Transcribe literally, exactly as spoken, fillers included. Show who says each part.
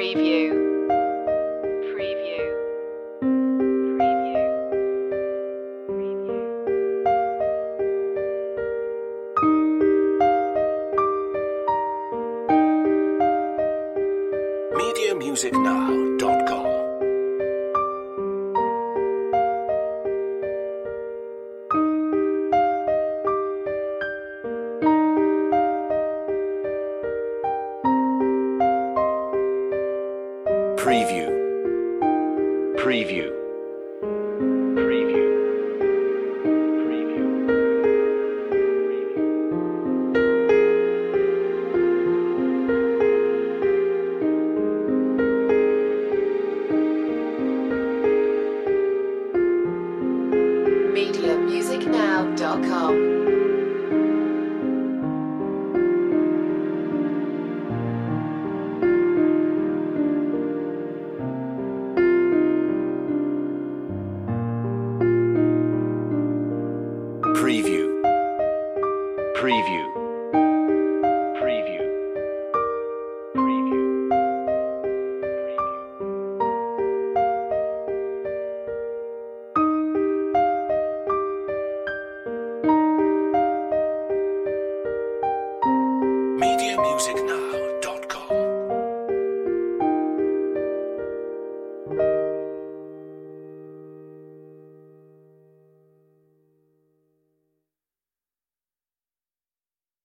Speaker 1: Preview. Preview. Preview. Preview.
Speaker 2: media music now dot com Preview. Preview. Preview. Preview.
Speaker 1: media music now dot com.
Speaker 2: Preview. Preview.